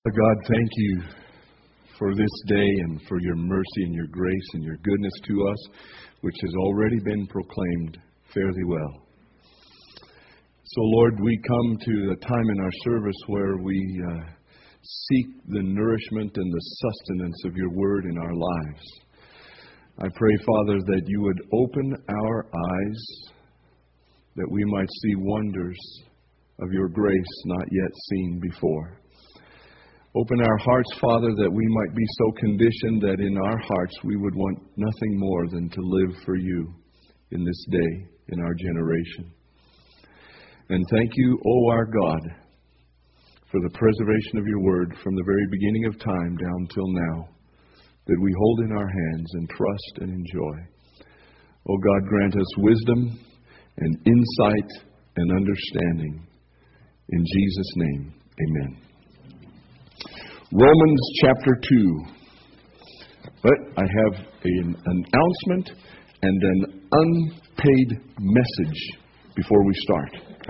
God, thank you for this day and for your mercy and your grace and your goodness to us, which has already been proclaimed fairly well. So, Lord, we come to a time in our service where we seek the nourishment and the sustenance of your word in our lives. I pray, Father, that you would open our eyes, that we might see wonders of your grace not yet seen before. Open our hearts, Father, that we might be so conditioned that in our hearts we would want nothing more than to live for you in this day, in our generation. And thank you, O our God, for the preservation of your word from the very beginning of time down till now, that we hold in our hands and trust and enjoy. O God, grant us wisdom and insight and understanding. In Jesus' name, amen. Romans chapter 2. But I have an announcement and an unpaid message before we start.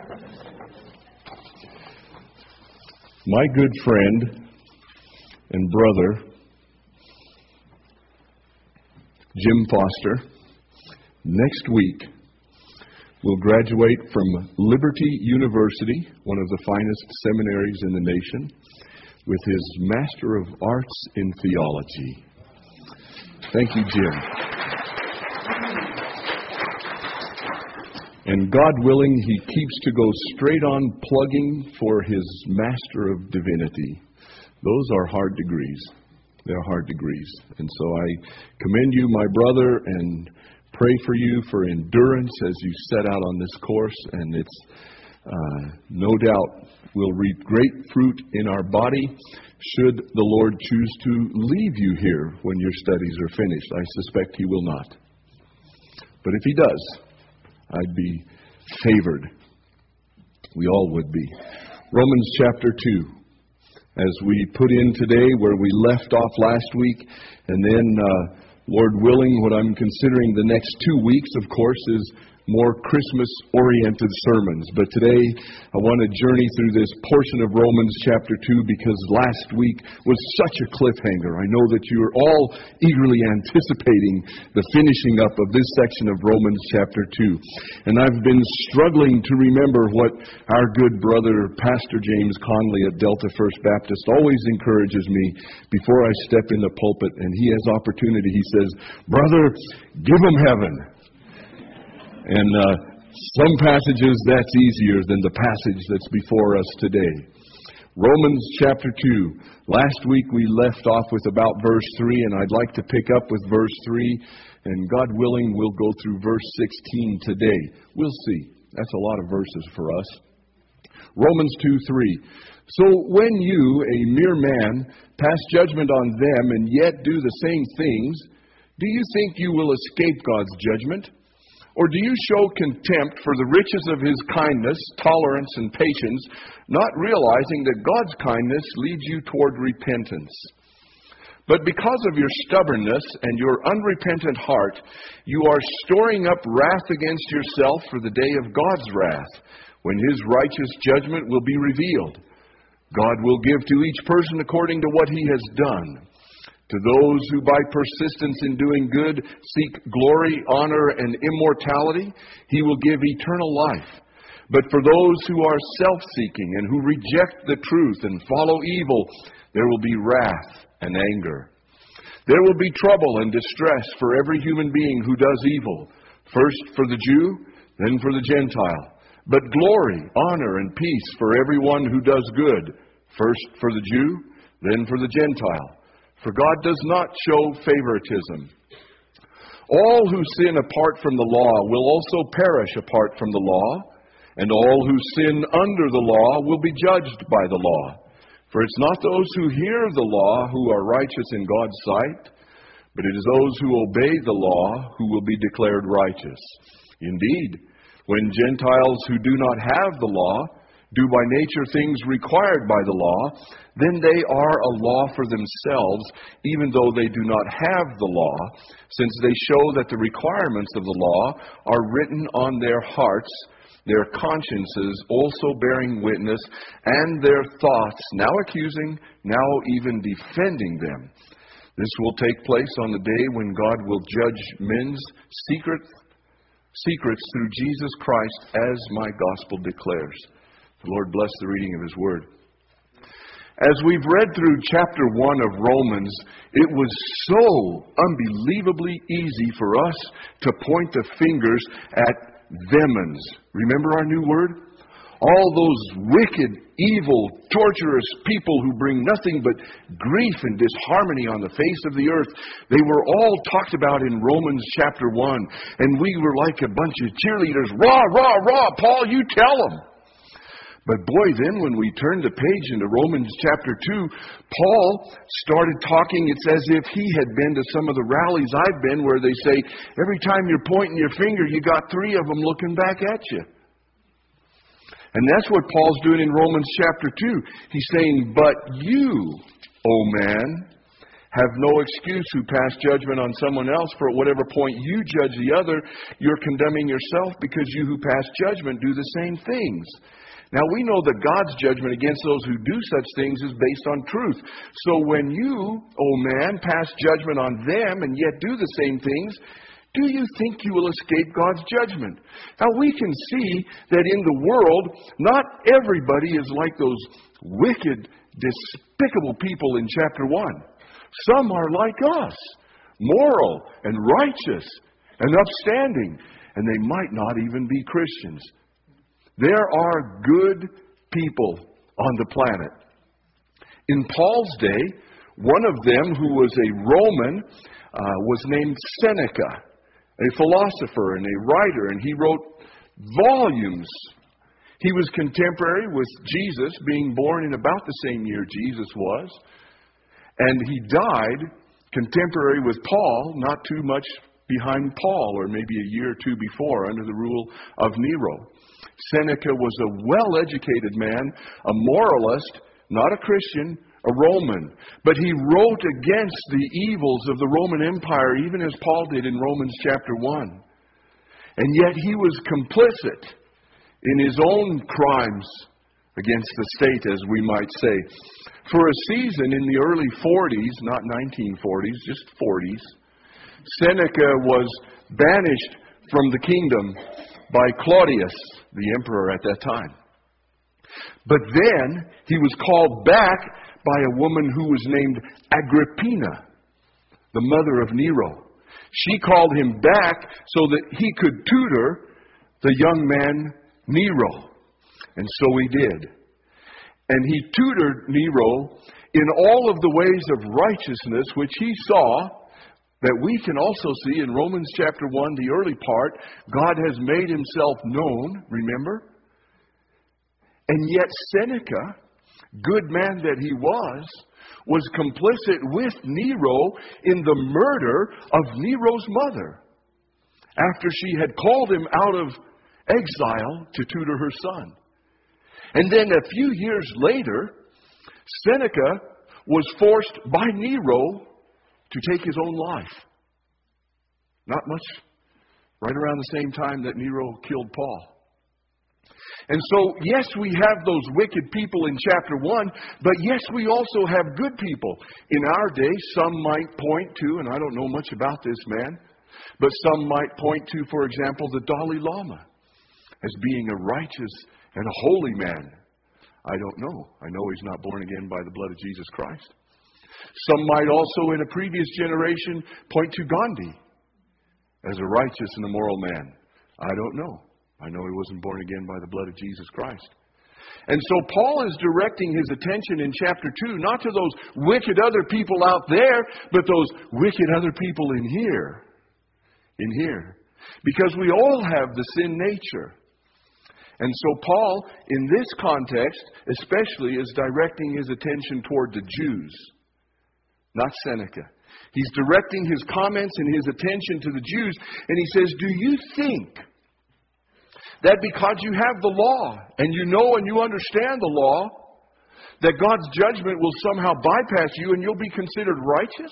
My good friend and brother, Jim Foster, next week will graduate from Liberty University, one of the finest seminaries in the nation, with his Master of Arts in Theology. Thank you, Jim. And God willing, he keeps to go straight on plugging for his Master of Divinity. Those are hard degrees. They're hard degrees. And so I commend you, my brother, and pray for you for endurance as you set out on this course. And it's no doubt will reap great fruit in our body should the Lord choose to leave you here when your studies are finished. I suspect he will not. But if he does, I'd be favored. We all would be. Romans chapter 2. As we put in today where we left off last week, and then, Lord willing, what I'm considering the next 2 weeks, of course, is more Christmas-oriented sermons. But today, I want to journey through this portion of Romans chapter 2 because last week was such a cliffhanger. I know that you are all eagerly anticipating the finishing up of this section of Romans chapter 2. And I've been struggling to remember what our good brother, Pastor James Conley at Delta First Baptist, always encourages me before I step in the pulpit and he has opportunity. He says, "Brother, give them heaven." And some passages, that's easier than the passage that's before us today. Romans chapter 2. Last week we left off with about verse 3, and I'd like to pick up with verse 3. And God willing, we'll go through verse 16 today. We'll see. That's a lot of verses for us. Romans 2:3. So when you, a mere man, pass judgment on them and yet do the same things, do you think you will escape God's judgment? Or do you show contempt for the riches of his kindness, tolerance, and patience, not realizing that God's kindness leads you toward repentance? But because of your stubbornness and your unrepentant heart, you are storing up wrath against yourself for the day of God's wrath, when his righteous judgment will be revealed. God will give to each person according to what he has done. To those who by persistence in doing good seek glory, honor, and immortality, he will give eternal life. But for those who are self-seeking and who reject the truth and follow evil, there will be wrath and anger. There will be trouble and distress for every human being who does evil, first for the Jew, then for the Gentile. But glory, honor, and peace for everyone who does good, first for the Jew, then for the Gentile. For God does not show favoritism. All who sin apart from the law will also perish apart from the law, and all who sin under the law will be judged by the law. For it's not those who hear the law who are righteous in God's sight, but it is those who obey the law who will be declared righteous. Indeed, when Gentiles who do not have the law do by nature things required by the law, then they are a law for themselves, even though they do not have the law, since they show that the requirements of the law are written on their hearts, their consciences also bearing witness, and their thoughts now accusing, now even defending them. This will take place on the day when God will judge men's secrets through Jesus Christ, as my gospel declares. The Lord bless the reading of His Word. As we've read through chapter 1 of Romans, it was so unbelievably easy for us to point the fingers at themans. Remember our new word? All those wicked, evil, torturous people who bring nothing but grief and disharmony on the face of the earth. They were all talked about in Romans chapter 1. And we were like a bunch of cheerleaders. Rah, rah, rah, Paul, you tell them. But boy, then when we turned the page into Romans chapter 2, Paul started talking. It's as if he had been to some of the rallies I've been where they say, every time you're pointing your finger, you got 3 of them looking back at you. And that's what Paul's doing in Romans chapter 2. He's saying, but you, O man, have no excuse who pass judgment on someone else, for at whatever point you judge the other, you're condemning yourself, because you who pass judgment do the same things. Now, we know that God's judgment against those who do such things is based on truth. So when you, O man, pass judgment on them and yet do the same things, do you think you will escape God's judgment? Now, we can see that in the world, not everybody is like those wicked, despicable people in chapter 1. Some are like us, moral and righteous and upstanding, and they might not even be Christians. There are good people on the planet. In Paul's day, one of them, who was a Roman, was named Seneca, a philosopher and a writer, and he wrote volumes. He was contemporary with Jesus, being born in about the same year Jesus was, and he died contemporary with Paul, not too much behind Paul, or maybe a year or two before, under the rule of Nero. Seneca was a well-educated man, a moralist, not a Christian, a Roman. But he wrote against the evils of the Roman Empire, even as Paul did in Romans chapter 1. And yet he was complicit in his own crimes against the state, as we might say. For a season in the early 40s, not 1940s, just 40s, Seneca was banished from the kingdom by Claudius, the emperor at that time. But then he was called back by a woman who was named Agrippina, the mother of Nero. She called him back so that he could tutor the young man Nero. And so he did. And he tutored Nero in all of the ways of righteousness which he saw, that we can also see in Romans chapter 1, the early part. God has made himself known, remember? And yet Seneca, good man that he was complicit with Nero in the murder of Nero's mother, after she had called him out of exile to tutor her son. And then a few years later, Seneca was forced by Nero to take his own life. Not much, right around the same time that Nero killed Paul. And so, yes, we have those wicked people in chapter 1, but yes, we also have good people. In our day, some might point to, and I don't know much about this man, but some might point to, for example, the Dalai Lama as being a righteous and a holy man. I don't know. I know he's not born again by the blood of Jesus Christ. Some might also, in a previous generation, point to Gandhi as a righteous and a moral man. I don't know. I know he wasn't born again by the blood of Jesus Christ. And so Paul is directing his attention in chapter 2, not to those wicked other people out there, but those wicked other people in here. In here. Because we all have the sin nature. And so Paul, in this context, especially, is directing his attention toward the Jews, not Seneca. He's directing his comments and his attention to the Jews, and he says, do you think that because you have the law, and you know and you understand the law, that God's judgment will somehow bypass you and you'll be considered righteous?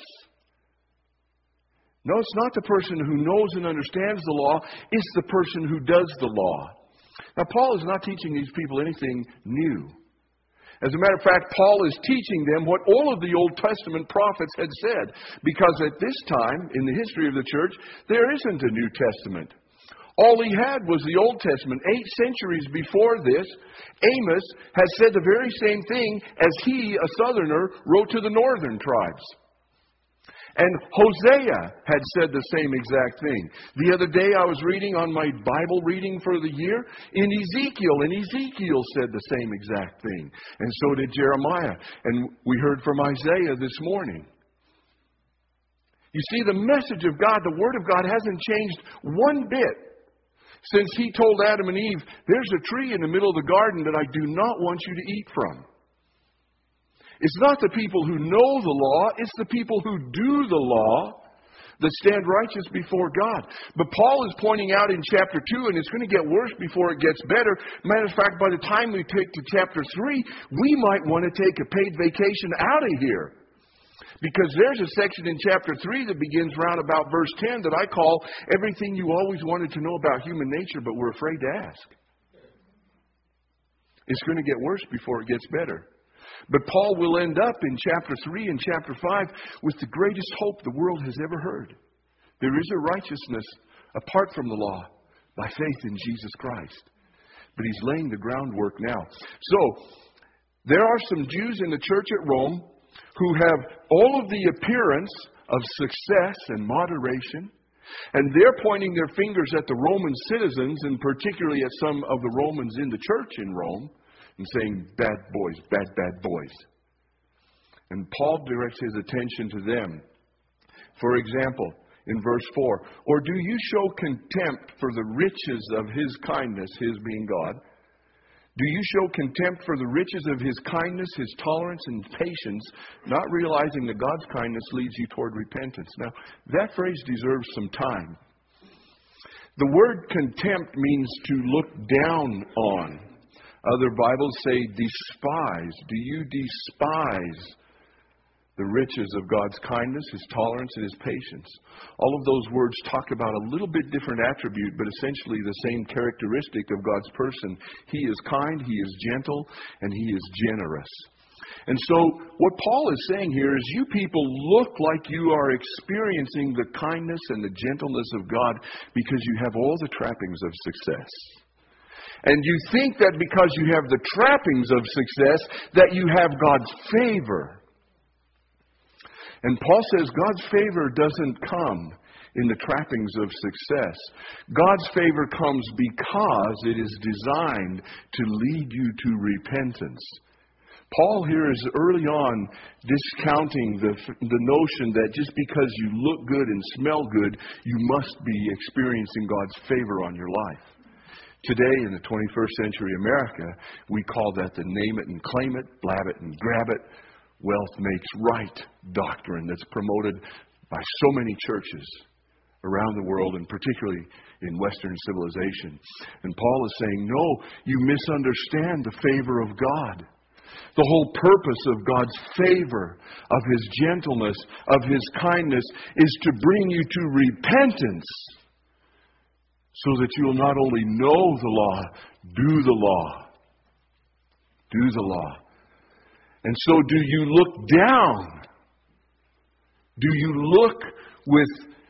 No, it's not the person who knows and understands the law. It's the person who does the law. Now, Paul is not teaching these people anything new. As a matter of fact, Paul is teaching them what all of the Old Testament prophets had said. Because at this time, in the history of the church, there isn't a New Testament. All he had was the Old Testament. 8 centuries before this, Amos had said the very same thing as he, a southerner, wrote to the northern tribes. And Hosea had said the same exact thing. The other day I was reading on my Bible reading for the year in Ezekiel, and Ezekiel said the same exact thing. And so did Jeremiah. And we heard from Isaiah this morning. You see, the message of God, the Word of God, hasn't changed one bit since He told Adam and Eve, there's a tree in the middle of the garden that I do not want you to eat from. It's not the people who know the law, it's the people who do the law that stand righteous before God. But Paul is pointing out in chapter 2, and it's going to get worse before it gets better. Matter of fact, by the time we take to chapter 3, we might want to take a paid vacation out of here. Because there's a section in chapter 3 that begins round about verse 10 that I call everything you always wanted to know about human nature but were afraid to ask. It's going to get worse before it gets better. But Paul will end up in chapter 3 and chapter 5 with the greatest hope the world has ever heard. There is a righteousness apart from the law by faith in Jesus Christ. But he's laying the groundwork now. So, there are some Jews in the church at Rome who have all of the appearance of success and moderation. And they're pointing their fingers at the Roman citizens, and particularly at some of the Romans in the church in Rome, and saying, bad boys, bad boys. And Paul directs his attention to them. For example, in verse 4, or do you show contempt for the riches of His kindness, His being God? Do you show contempt for the riches of His kindness, His tolerance and patience, not realizing that God's kindness leads you toward repentance? Now, that phrase deserves some time. The word contempt means to look down on. Other Bibles say despise. Do you despise the riches of God's kindness, His tolerance, and His patience? All of those words talk about a little bit different attribute, but essentially the same characteristic of God's person. He is kind, He is gentle, and He is generous. And so what Paul is saying here is you people look like you are experiencing the kindness and the gentleness of God because you have all the trappings of success. And you think that because you have the trappings of success, that you have God's favor. And Paul says God's favor doesn't come in the trappings of success. God's favor comes because it is designed to lead you to repentance. Paul here is early on discounting the notion that just because you look good and smell good, you must be experiencing God's favor on your life. Today, in the 21st century America, we call that the name it and claim it, blab it and grab it, wealth makes right doctrine that's promoted by so many churches around the world, and particularly in Western civilization. And Paul is saying, no, you misunderstand the favor of God. The whole purpose of God's favor, of His gentleness, of His kindness, is to bring you to repentance, so that you will not only know the law, do the law. Do the law. And so do you look down? Do you look with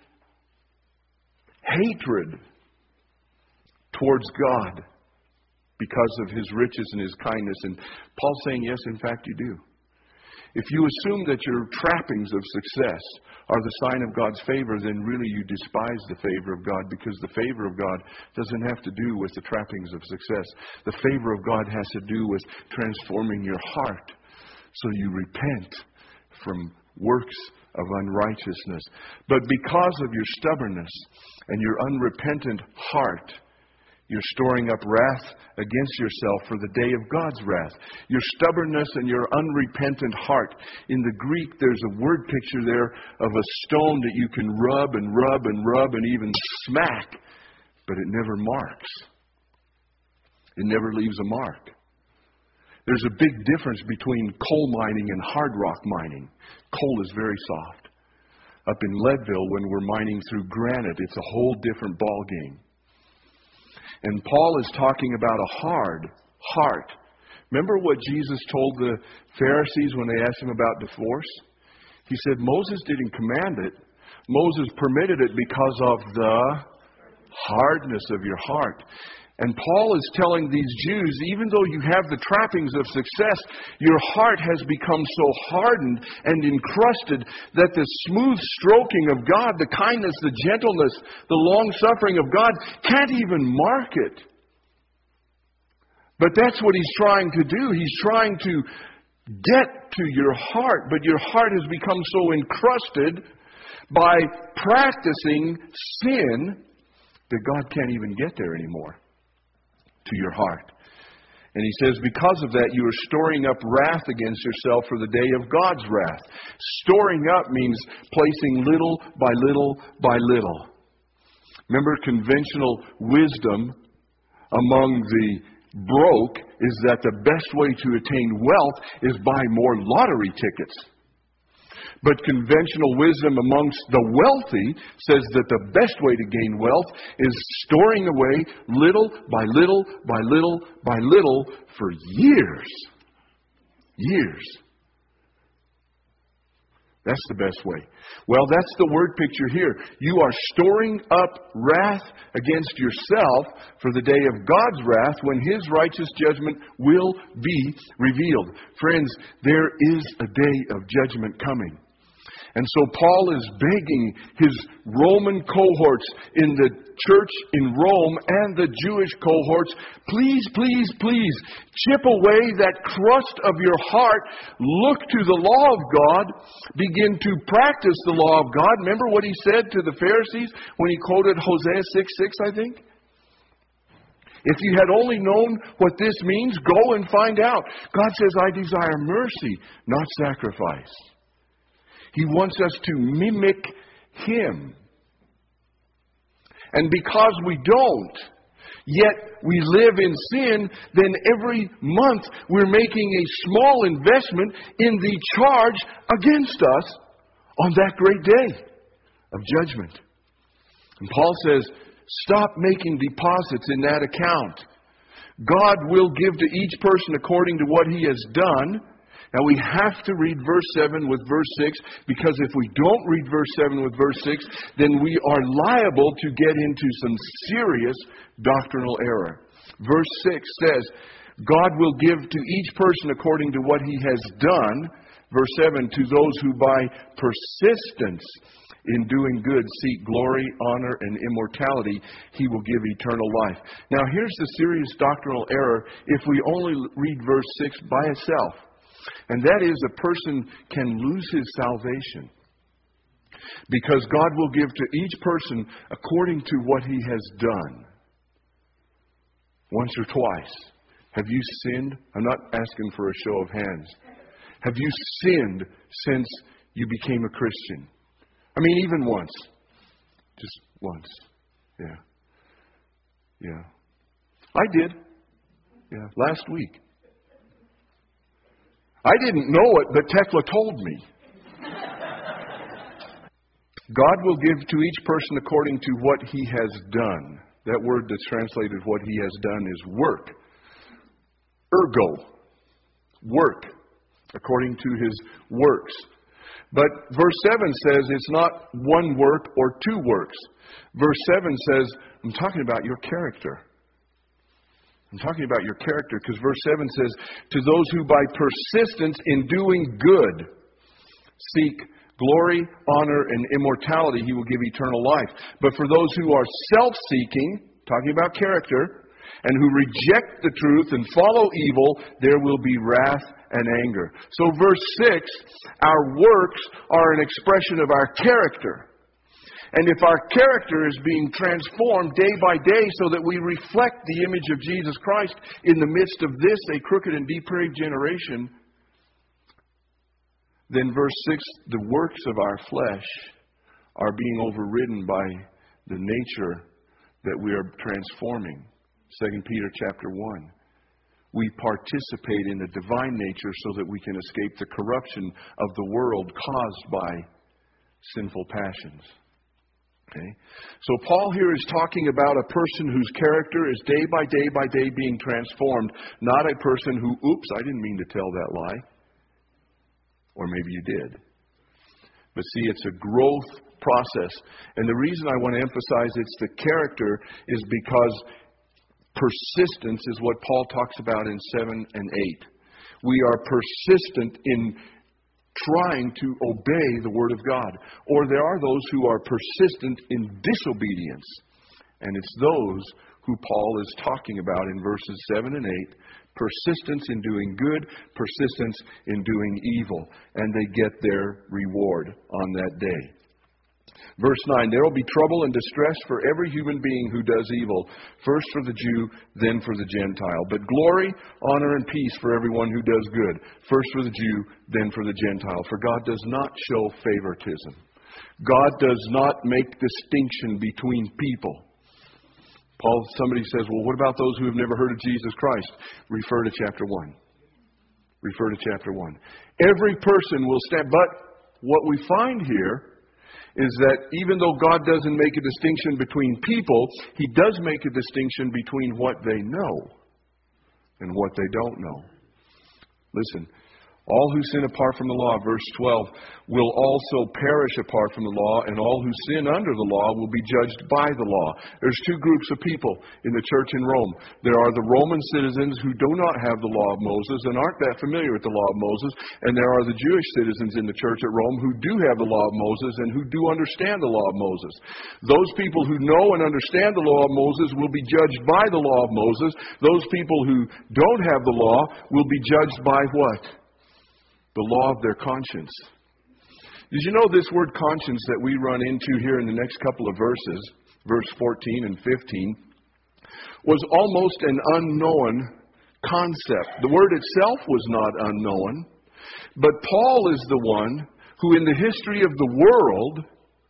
hatred towards God because of His riches and His kindness? And Paul's saying, yes, in fact you do. If you assume that your trappings of success are the sign of God's favor, then really you despise the favor of God, because the favor of God doesn't have to do with the trappings of success. The favor of God has to do with transforming your heart so you repent from works of unrighteousness. But because of your stubbornness and your unrepentant heart, you're storing up wrath against yourself for the day of God's wrath. Your stubbornness and your unrepentant heart. In the Greek, there's a word picture there of a stone that you can rub and rub and rub and even smack, but it never marks. It never leaves a mark. There's a big difference between coal mining and hard rock mining. Coal is very soft. Up in Leadville, when we're mining through granite, it's a whole different ball game. And Paul is talking about a hard heart. Remember what Jesus told the Pharisees when they asked him about divorce? He said, Moses didn't command it. Moses permitted it because of the hardness of your heart. And Paul is telling these Jews, even though you have the trappings of success, your heart has become so hardened and encrusted that the smooth stroking of God, the kindness, the gentleness, the long-suffering of God can't even mark it. But that's what he's trying to do. He's trying to get to your heart, but your heart has become so encrusted by practicing sin that God can't even get there anymore. To your heart. And he says, because of that, you are storing up wrath against yourself for the day of God's wrath. Storing up means placing little by little by little. Remember, conventional wisdom among the broke is that the best way to attain wealth is buy more lottery tickets. But conventional wisdom amongst the wealthy says that the best way to gain wealth is storing away little by little by little by little for years. Years. That's the best way. Well, that's the word picture here. You are storing up wrath against yourself for the day of God's wrath when His righteous judgment will be revealed. Friends, there is a day of judgment coming. And so Paul is begging his Roman cohorts in the church in Rome and the Jewish cohorts, please, please, please, chip away that crust of your heart. Look to the law of God. Begin to practice the law of God. Remember what he said to the Pharisees when he quoted Hosea 6:6, I think? If you had only known what this means, go and find out. God says, I desire mercy, not sacrifice. He wants us to mimic Him. And because we don't, yet we live in sin, then every month we're making a small investment in the charge against us on that great day of judgment. And Paul says, stop making deposits in that account. God will give to each person according to what he has done. Now we have to read verse 7 with verse 6, because if we don't read verse 7 with verse 6, then we are liable to get into some serious doctrinal error. Verse 6 says, God will give to each person according to what he has done. Verse 7, to those who by persistence in doing good seek glory, honor, and immortality, he will give eternal life. Now here's the serious doctrinal error if we only read verse 6 by itself. And that is, a person can lose his salvation. Because God will give to each person according to what he has done. Once or twice. Have you sinned? I'm not asking for a show of hands. Have you sinned since you became a Christian? I mean, even once. Just once. Yeah. Yeah. I did. Yeah. Last week. I didn't know it, but Tekla told me. God will give to each person according to what he has done. That word that's translated what he has done is work. Ergo. Work. According to his works. But verse 7 says it's not one work or two works. Verse 7 says, I'm talking about your character. I'm talking about your character, because verse 7 says, to those who by persistence in doing good seek glory, honor, and immortality, he will give eternal life. But for those who are self-seeking, talking about character, and who reject the truth and follow evil, there will be wrath and anger. So verse 6, our works are an expression of our character. And if our character is being transformed day by day so that we reflect the image of Jesus Christ in the midst of this, a crooked and depraved generation, then verse 6, the works of our flesh are being overridden by the nature that we are transforming. 2 Peter chapter 1. We participate in the divine nature so that we can escape the corruption of the world caused by sinful passions. Okay? So Paul here is talking about a person whose character is day by day being transformed, not a person who, oops, I didn't mean to tell that lie. Or maybe you did. But see, it's a growth process. And the reason I want to emphasize it's the character is because persistence is what Paul talks about in 7 and 8. We are persistent in trying to obey the Word of God. Or there are those who are persistent in disobedience. And it's those who Paul is talking about in verses 7 and 8. Persistence in doing good, persistence in doing evil. And they get their reward on that day. Verse 9, there will be trouble and distress for every human being who does evil, first for the Jew, then for the Gentile. But glory, honor, and peace for everyone who does good, first for the Jew, then for the Gentile. For God does not show favoritism. God does not make distinction between people. Somebody says, well, what about those who have never heard of Jesus Christ? Refer to chapter 1. Refer to chapter 1. Every person will stand. But what we find here is that even though God doesn't make a distinction between people, He does make a distinction between what they know and what they don't know. Listen, all who sin apart from the law, verse 12, will also perish apart from the law, and all who sin under the law will be judged by the law. There's two groups of people in the church in Rome. There are the Roman citizens who do not have the law of Moses and aren't that familiar with the law of Moses, and there are the Jewish citizens in the church at Rome who do have the law of Moses and who do understand the law of Moses. Those people who know and understand the law of Moses will be judged by the law of Moses. Those people who don't have the law will be judged by what? The law of their conscience. Did you know this word conscience that we run into here in the next couple of verses, verse 14 and 15, was almost an unknown concept. The word itself was not unknown, but Paul is the one who in the history of the world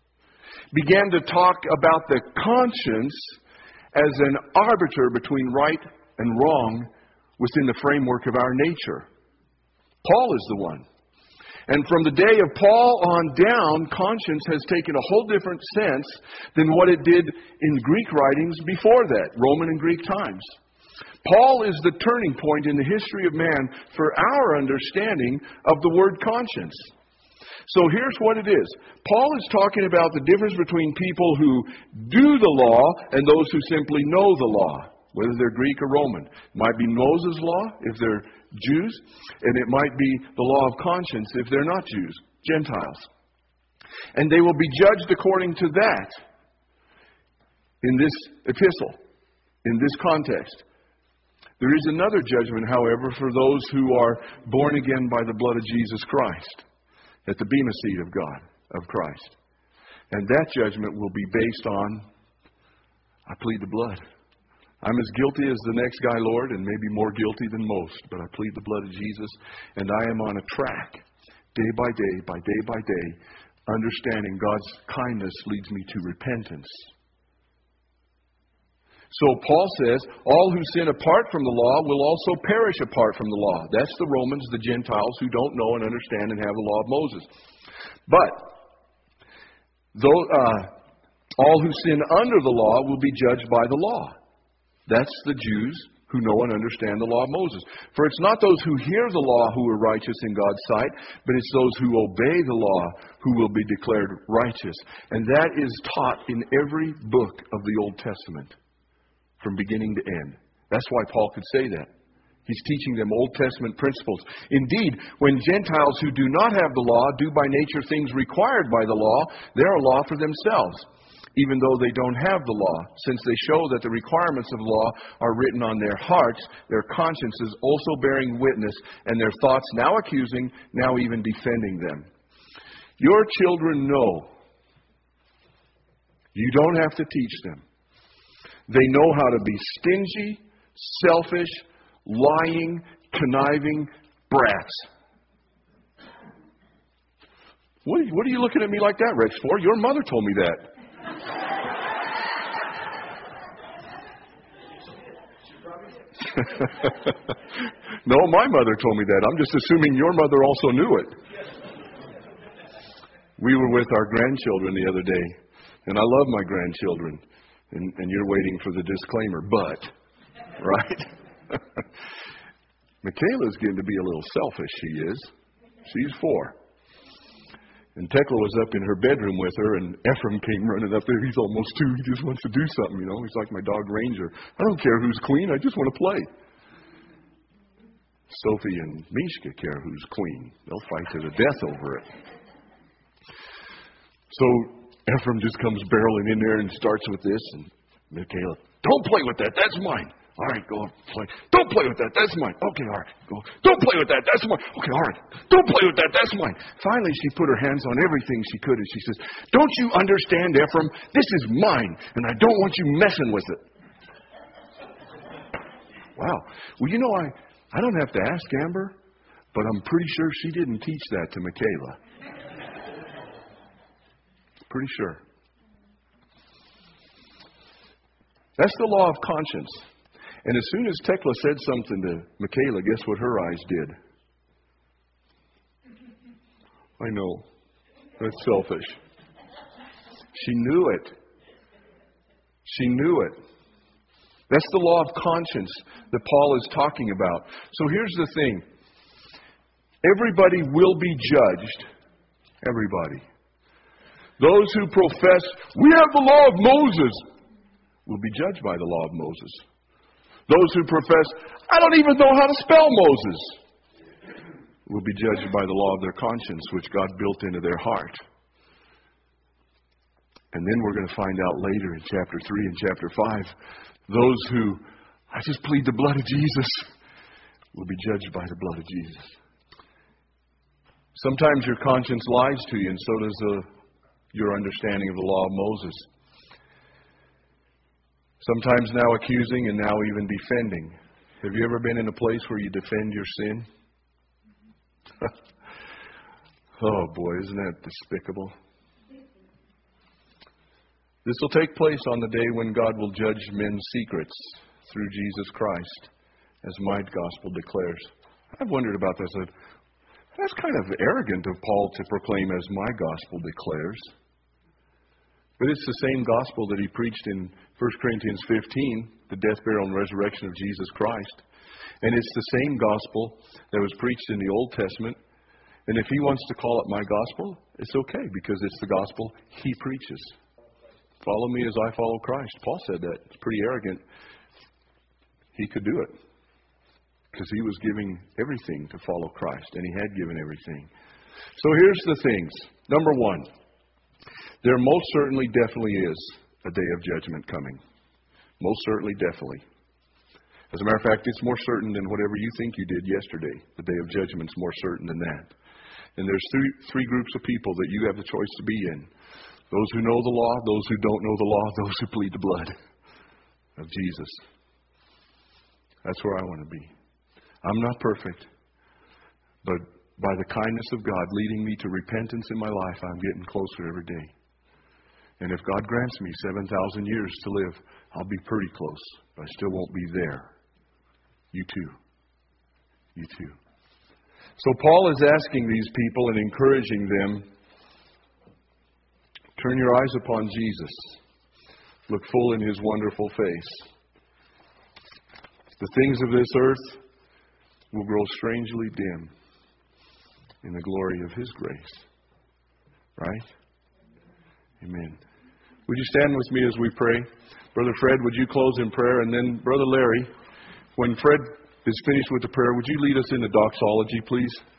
began to talk about the conscience as an arbiter between right and wrong within the framework of our nature. Paul is the one. And from the day of Paul on down, conscience has taken a whole different sense than what it did in Greek writings before that, Roman and Greek times. Paul is the turning point in the history of man for our understanding of the word conscience. So here's what it is. Paul is talking about the difference between people who do the law and those who simply know the law, whether they're Greek or Roman. It might be Moses' law if they're Jews, and it might be the law of conscience if they're not Jews, Gentiles. And they will be judged according to that in this epistle, in this context. There is another judgment, however, for those who are born again by the blood of Jesus Christ, at the bema seat of God, of Christ. And that judgment will be based on, I plead the blood. I'm as guilty as the next guy, Lord, and maybe more guilty than most, but I plead the blood of Jesus, and I am on a track, day by day, understanding God's kindness leads me to repentance. So Paul says, all who sin apart from the law will also perish apart from the law. That's the Romans, the Gentiles, who don't know and understand and have the law of Moses. But all who sin under the law will be judged by the law. That's the Jews who know and understand the law of Moses. For it's not those who hear the law who are righteous in God's sight, but it's those who obey the law who will be declared righteous. And that is taught in every book of the Old Testament, from beginning to end. That's why Paul could say that. He's teaching them Old Testament principles. Indeed, when Gentiles who do not have the law do by nature things required by the law, they're a law for themselves, even though they don't have the law, since they show that the requirements of law are written on their hearts, their consciences also bearing witness, and their thoughts now accusing, now even defending them. Your children know. You don't have to teach them. They know how to be stingy, selfish, lying, conniving brats. What are you looking at me like that, Rex, for? Your mother told me that. No, my mother told me that. I'm just assuming your mother also knew it. We were with our grandchildren the other day. And I love my grandchildren. And you're waiting for the disclaimer, but, right? Michaela's getting to be a little selfish, she is. She's 4. And Tekla was up in her bedroom with her, and Ephraim came running up there. He's almost 2. He just wants to do something, you know. He's like my dog Ranger. I don't care who's queen. I just want to play. Sophie and Mishka care who's queen. They'll fight to the death over it. So Ephraim just comes barreling in there and starts with this. And Michaela, don't play with that. That's mine. All right, go play. Don't play with that. That's mine. Okay, all right. Go. Don't play with that. That's mine. Okay, all right. Don't play with that. That's mine. Finally, she put her hands on everything she could, and she says, don't you understand, Ephraim? This is mine, and I don't want you messing with it. Wow. Well, you know, I don't have to ask Amber, but I'm pretty sure she didn't teach that to Michaela. Pretty sure. That's the law of conscience. And as soon as Tekla said something to Michaela, guess what her eyes did? I know. That's selfish. She knew it. She knew it. That's the law of conscience that Paul is talking about. So here's the thing. Everybody will be judged. Everybody. Those who profess, we have the law of Moses, will be judged by the law of Moses. Those who profess, I don't even know how to spell Moses, will be judged by the law of their conscience, which God built into their heart. And then we're going to find out later in chapter 3 and chapter 5, those who, I just plead the blood of Jesus, will be judged by the blood of Jesus. Sometimes your conscience lies to you, and so does your understanding of the law of Moses. Sometimes now accusing and now even defending. Have you ever been in a place where you defend your sin? Oh boy, isn't that despicable? This will take place on the day when God will judge men's secrets through Jesus Christ, as my gospel declares. I've wondered about this. That's kind of arrogant of Paul to proclaim as my gospel declares. But it's the same gospel that he preached in 1 Corinthians 15, the death, burial, and resurrection of Jesus Christ. And it's the same gospel that was preached in the Old Testament. And if he wants to call it my gospel, it's okay, because it's the gospel he preaches. Follow me as I follow Christ. Paul said that. It's pretty arrogant. He could do it, because he was giving everything to follow Christ, and he had given everything. So here's the things. Number 1. There most certainly definitely is a day of judgment coming. Most certainly, definitely. As a matter of fact, it's more certain than whatever you think you did yesterday. The day of judgment's more certain than that. And there's three groups of people that you have the choice to be in. Those who know the law, those who don't know the law, those who plead the blood of Jesus. That's where I want to be. I'm not perfect, but by the kindness of God leading me to repentance in my life, I'm getting closer every day. And if God grants me 7,000 years to live, I'll be pretty close, but I still won't be there. You too. You too. So Paul is asking these people and encouraging them, turn your eyes upon Jesus. Look full in his wonderful face. The things of this earth will grow strangely dim in the glory of his grace. Right? Amen. Would you stand with me as we pray? Brother Fred, would you close in prayer? And then Brother Larry, when Fred is finished with the prayer, would you lead us in the doxology, please?